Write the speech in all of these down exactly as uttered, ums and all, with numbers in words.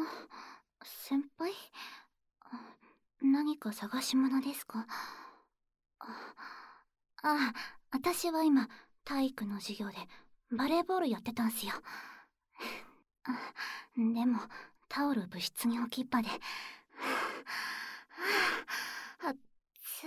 先輩？何か探し物ですか？ああ、私は今、体育の授業でバレーボールやってたんすよ。あでも、タオル部室に置きっぱで。あっつ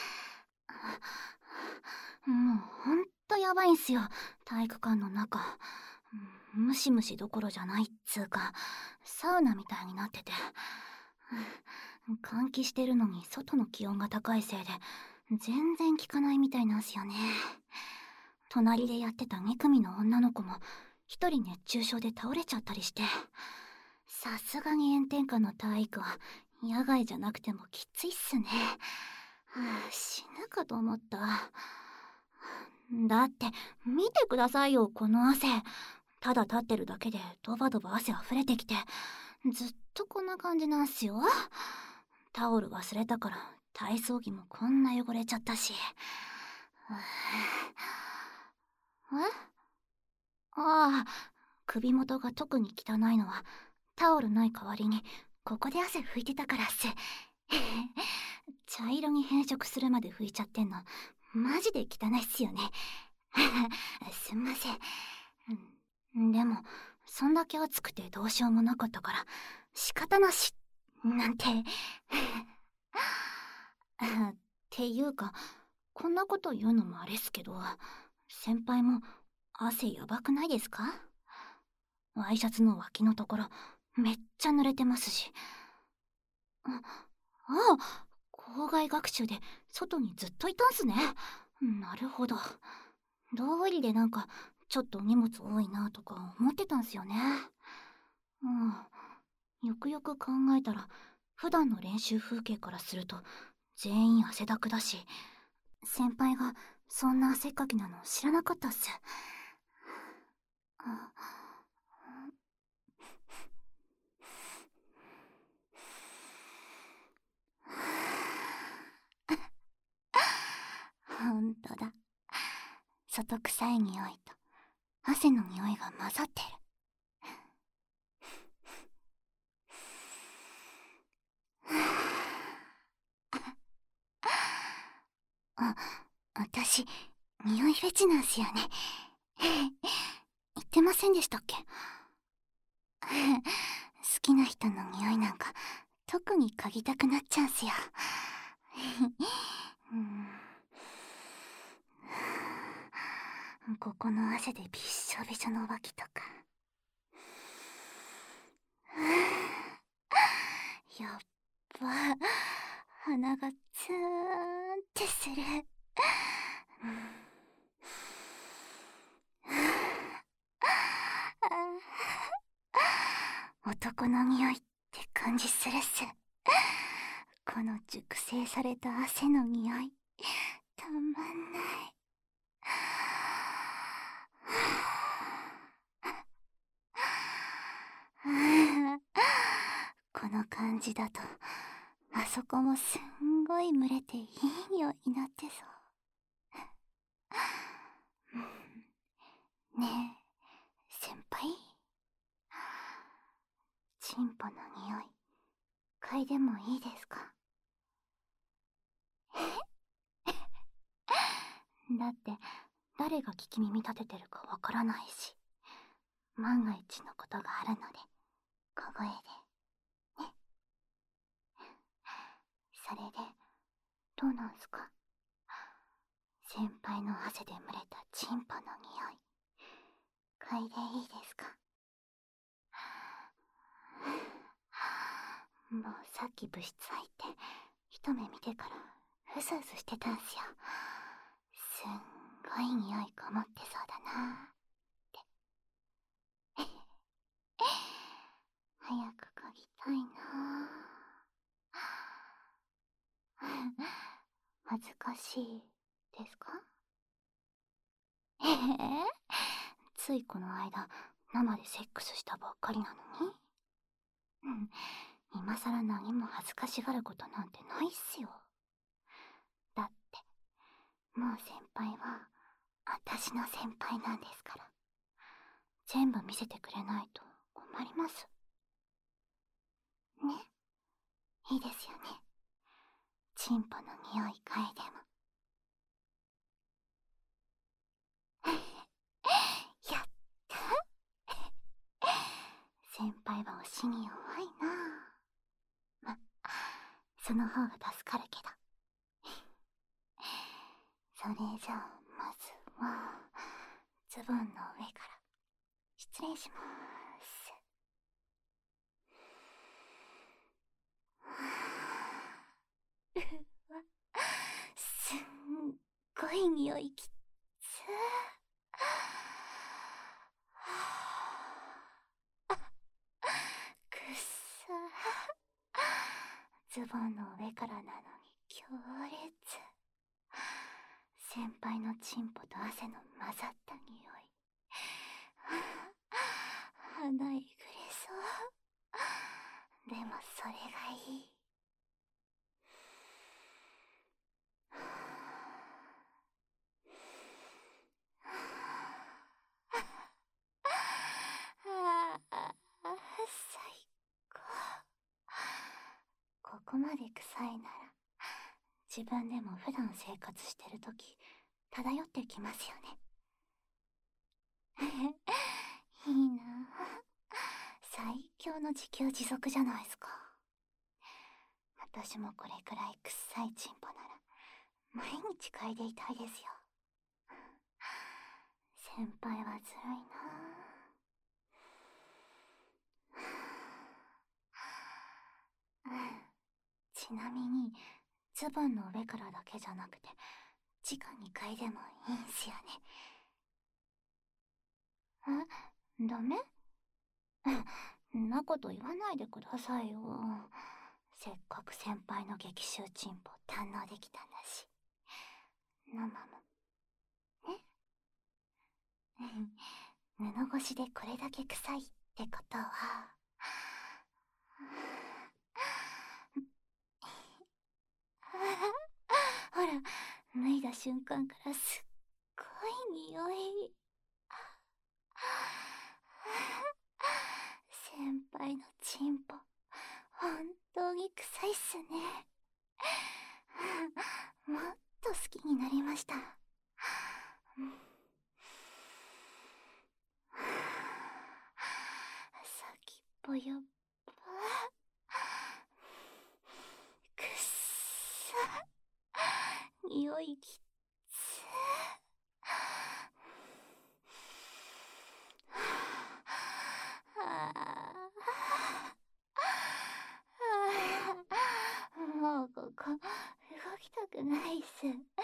ー。もうほんとやばいんすよ、体育館の中。ムシムシどころじゃないっつうか、サウナみたいになってて。換気してるのに外の気温が高いせいで、全然効かないみたいなんすよね。隣でやってたに組の女の子も一人熱中症で倒れちゃったりして、さすがに炎天下の体育は野外じゃなくてもきついっすね。はあ、死ぬかと思った。だって見てくださいよ、この汗。ただ立ってるだけでドバドバ汗溢れてきて、ずっとこんな感じなんすよ。タオル忘れたから体操着もこんな汚れちゃったし。え？ああ、首元が特に汚いのはタオルない代わりにここで汗拭いてたからっす。茶色に変色するまで拭いちゃってんのマジで汚いっすよね。すんません。でもそんだけ暑くてどうしようもなかったから仕方なしなんて。っていうか、こんなこと言うのもあれっすけど、先輩も汗やばくないですか？ワイシャツの脇のところめっちゃ濡れてますし。ああ、校外学習で外にずっといたんすね。なるほど。道理でなんかちょっと荷物多いなとか思ってたんすよね。うん、よくよく考えたら普段の練習風景からすると全員汗だくだし、先輩がそんな汗っかきなの知らなかったっす。ほんとだ。外臭い匂いと汗の匂いが混ざってる。あ、私、匂いフェチなんすよね。言ってませんでしたっけ？好きな人の匂いなんか特に嗅ぎたくなっちゃうんすよ。ここの汗でびっしょびしょの脇とか。やっば、鼻がツーンってする。男の匂いって感じするっす。この熟成された汗の匂い、たまんない。この感じだとあそこもすんごい蒸れていい匂いになってそう。ねえ先輩、チンポの匂い嗅いでもいいですか？だって誰が聞き耳立ててるかわからないし、万が一のことがあるので小声でね。それでどうなんすか？先輩の汗で蒸れたチンポの匂い嗅いでいいですか？もうさっき部室入って一目見てからうすうすしてたんすよ。すんごい匂いこもってそうだなーって早く嗅ぎたいなー。恥ずかしいですか？ええついこの間生でセックスしたばっかりなのに。うん、今さら何も恥ずかしがることなんてないっすよ。だってもう先輩は私の先輩なんですから、全部見せてくれないと困ります。 ね、いいですよね。チンポの匂い嗅いでも。やった先輩は推しに弱いな。ま、その方が助かるけど。それじゃあまずはズボンの上から失礼します。うわ、すんごい匂いきつー。くっさズボンの上からなのに強烈。先輩のチンポと汗の混ざった匂い。鼻えぐれそう。でもそれがいい。ああ、最高。ここまで臭いなら自分でも普段生活してるとき漂ってきますよね。いいなあ。最強の自給自足じゃないすか。私もこれくらい臭いチンポなら毎日嗅いでいたいですよ。先輩はずるいなあ。ちなみにズボンの上からだけじゃなくて直に嗅いでもいいんすよね。え、ダメ？んなこと言わないでくださいよ。せっかく先輩の激臭チンポ堪能できたんだし。生も。え布越しでこれだけ臭いってことはほら、脱いだ瞬間からすっごい匂い。先輩のチンポ本当に臭いっすね。もっと好きになりました。先っぽよっぱくっさ匂いきっつもうここ動きたくないっす。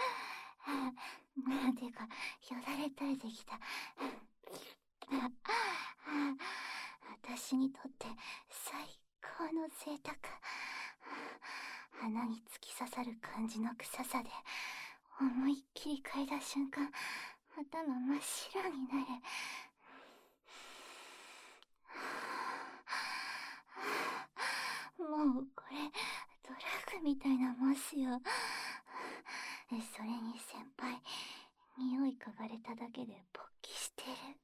てかよだれ垂れてきた。私にとって最高の贅沢。鼻に突き刺さる感じの臭さで思いっきり嗅いだ瞬間頭真っ白になる。もうこれドラッグみたいなもんすよ。それに先輩匂い嗅がれただけで勃起してる。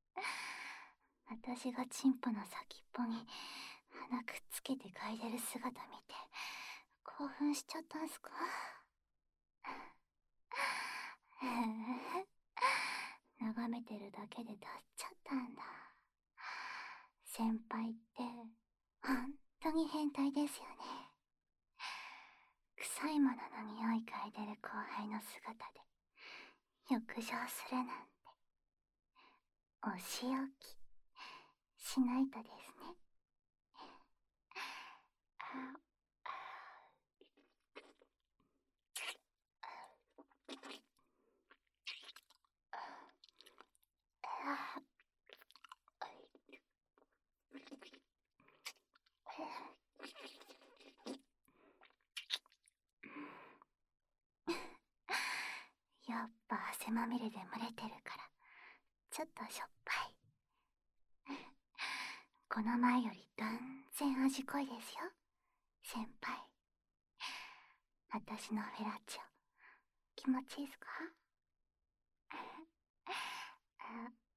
私がチンポの先っぽに鼻くっつけて嗅いでる姿見て興奮しちゃったんすか？へえ、眺めてるだけで立っちゃったんだ。先輩って本当に変態ですよね。臭いものの匂い嗅いでる後輩の姿で浴場するなんてお仕置きしないとですね。やっぱ汗まみれで蒸れてるからちょっとしょっぱい。この前より断然味濃いですよ先輩。私のフェラチオ気持ちいいっすか？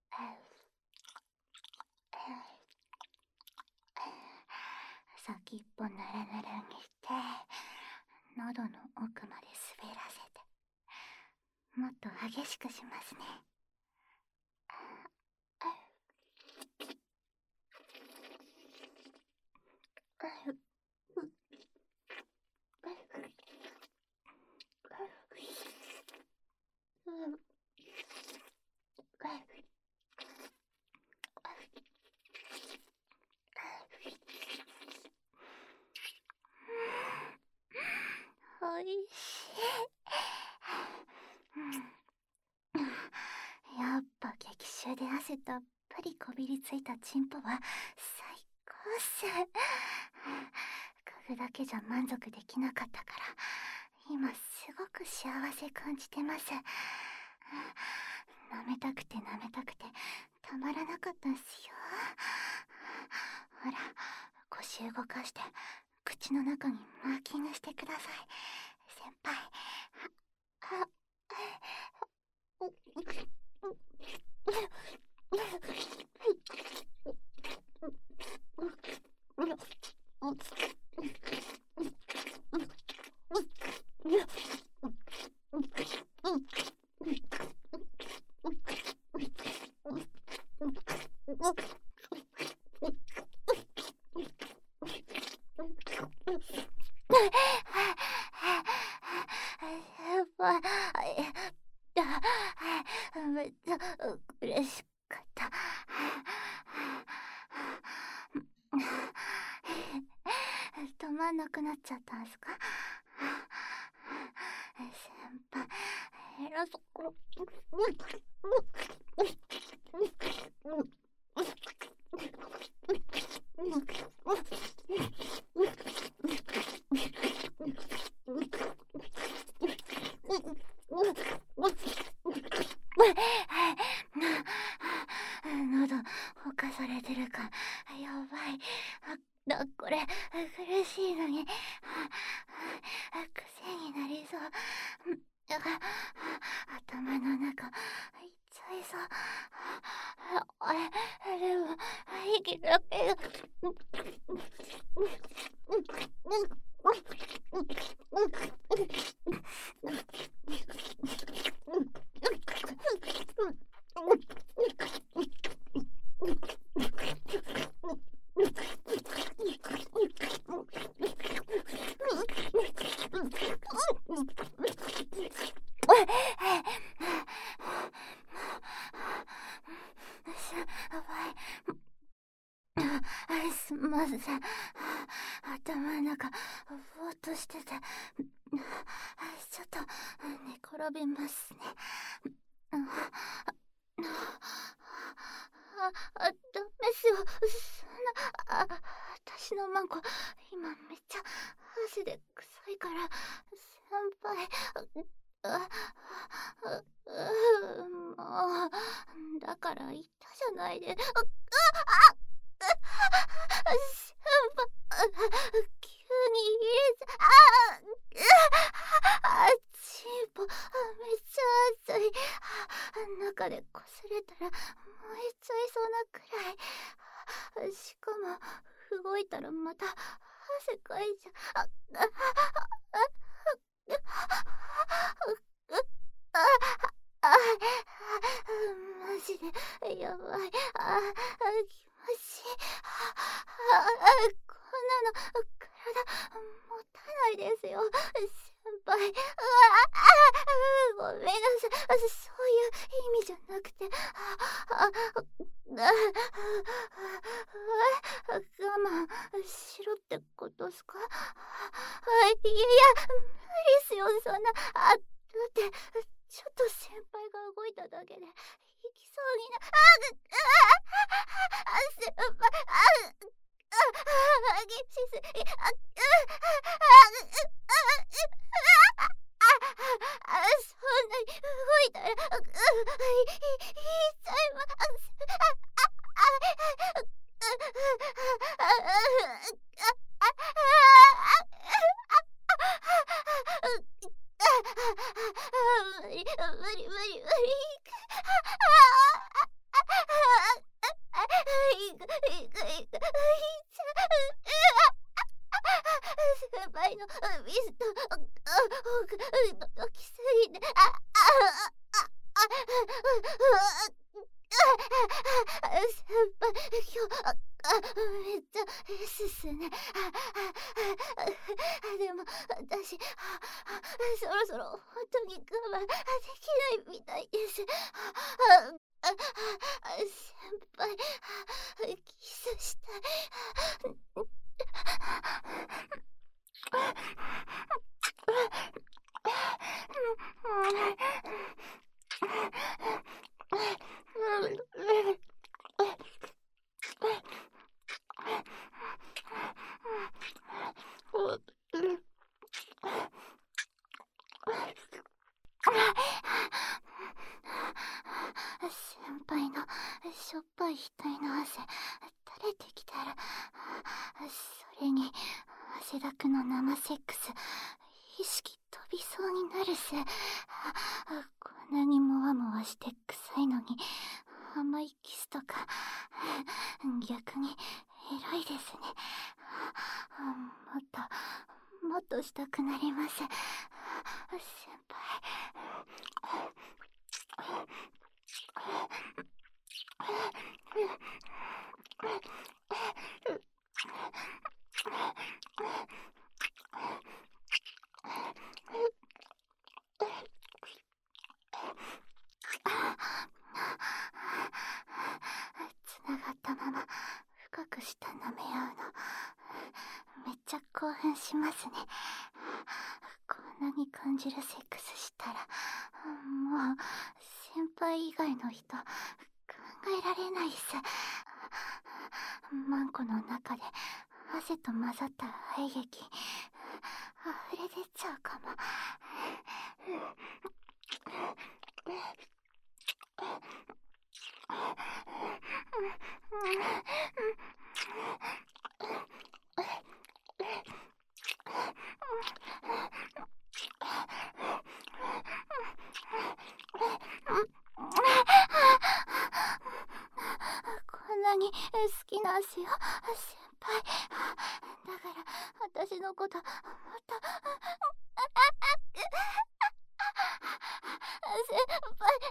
先っぽぬるぬるにして喉の奥まで滑らせて、もっと激しくしますね。おいしい。やっぱ激臭で汗たっぷりこびりついたチンポは最高っす。嗅ぐだけじゃ満足できなかったから今すごく幸せ感じてます。舐めたくて舐めたくてたまらなかったんすよ。ほら、腰動かして口の中にマーキングしてください、先輩。はっめっちゃ嬉しかった。止まんなくなっちゃったんすか？先輩、偉そう。喉ほかされてるか、やばい。だ、これ苦しいのに癖になりそう。頭の中いっちゃいそう。あれでも息だけがすんません。頭の中ぼーっとしてて、ちょっと寝転びますね。あ、あ、ダメっすよ。そんな、あ、私のマンコ今めっちゃ汗で臭いから、先輩、あ、あ、もうだから言ったじゃないで。あ、あ、あ、先輩、急に入れちゃ、あ、あ、チンポめっちゃ熱い。中でこすれたら燃えちゃいそうなくらい。しかも動いたらまた汗かいちゃう。あ、あ、あ、あ、あ、マジでやばい。あ、気持ちいい。あ、こんなの体持たないですよ、先輩。うわ、ごめんなさい。そういう意味じゃなくて、あ、あ、我慢しろってことっすか？いやいや、無理っすよ、そんな。あ、だってちょっと先輩が動いただけで行きそうにな。あ、あ、あ、先輩、あ、あ、激しすぎ、あ、あ、あ、そんなに動いたら、いっちゃいます。無理無理無理無理。いくいくいくいっちゃう。 輩、今日、あ、めっちゃですね。でも、私、そろそろ本当に我慢できないみたいです。先輩、キスしたい。先輩のしょっぱい額の汗垂れてきたら、それに汗だくの生セックス、意識飛びそうになるぜ。こんなにもわもわして臭いのに甘いキスとか逆にエロいですね。もっともっとしたくなります、先輩。つながったまま深くした舐め合うのめっちゃ興奮しますね。こんなに感じるセックスしたらもう先輩以外の人考えられないっす。マンコの中で汗と混ざった愛液溢れ出ちゃうかも。こんなに好きなんすよ、先輩。だから私のこともっと先輩、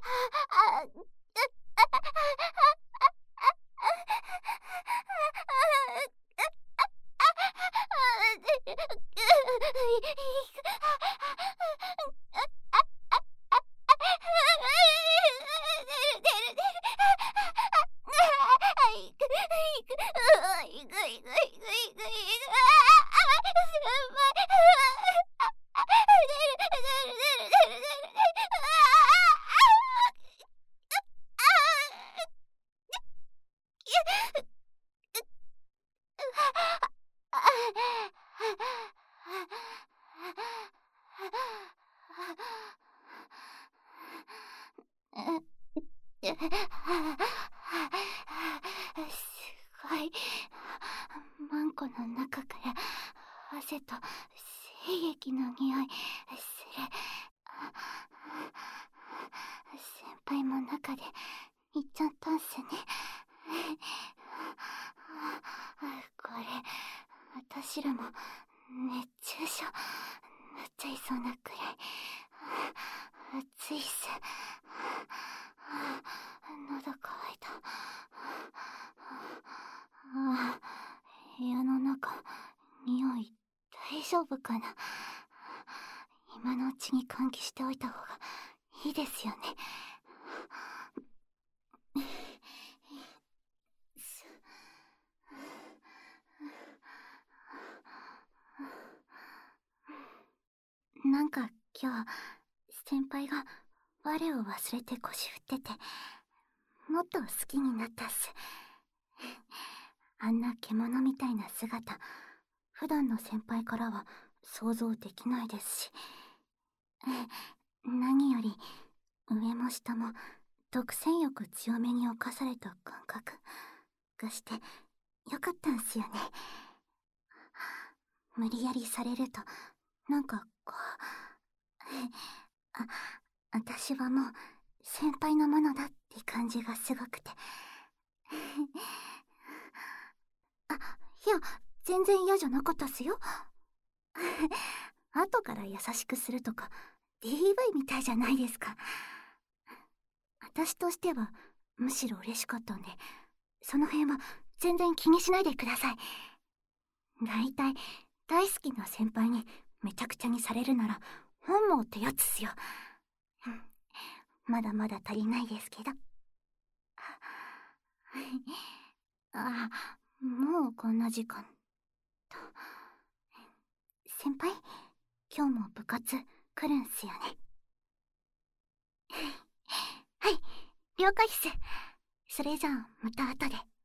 すごい。マンコの中から汗と精液の匂いする。先輩も中でいっちゃったんすね。これ私らも熱中症なっちゃいそうなくらい暑いっす。喉乾いた。ああ、部屋の中匂い大丈夫かな。今のうちに換気しておいた方がいいですよね。なんか今日先輩が我を忘れて腰振っててもっと好きになったっす。あんな獣みたいな姿普段の先輩からは想像できないですし、何より上も下も独占欲強めに侵された感覚がしてよかったんすよね。無理やりされるとなんかこうあ、私はもう先輩のものだって感じがすごくてあ、いや全然嫌じゃなかったっすよ後から優しくするとか ディーブイ みたいじゃないですか。 私としてはむしろ嬉しかったんで、その辺は全然気にしないでください。だいたい大好きな先輩にめちゃくちゃにされるなら本望ってやつっすよ。まだまだ足りないですけど。あ、もうこんな時間と。先輩、今日も部活来るんすよね。はい、了解っす。それじゃあまた後で。